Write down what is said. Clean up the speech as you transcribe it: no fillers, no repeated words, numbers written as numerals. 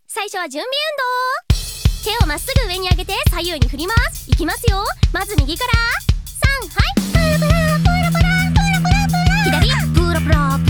最初は準備運動。手をまっすぐ上に上げて左右に振ります。いきますよ。まず右から3、はい、プラプラプラプラプラプラプラ、左プラプラ